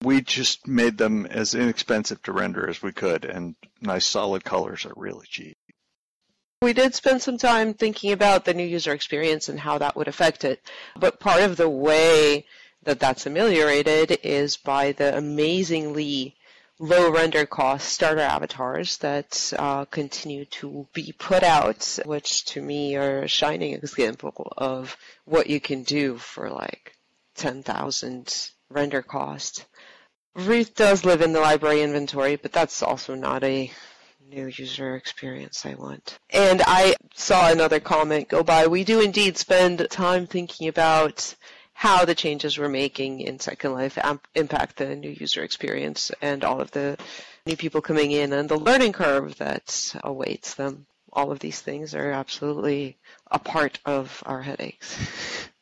We just made them as inexpensive to render as we could, and nice solid colors are really cheap. We did spend some time thinking about the new user experience and how that would affect it. But part of the way that that's ameliorated is by the amazingly low render cost starter avatars that continue to be put out, which to me are a shining example of what you can do for like 10,000 render cost. Ruth does live in the library inventory, but that's also not a new user experience I want. And I saw another comment go by. We do indeed spend time thinking about how the changes we're making in Second Life impact the new user experience and all of the new people coming in and the learning curve that awaits them. All of these things are absolutely a part of our headaches.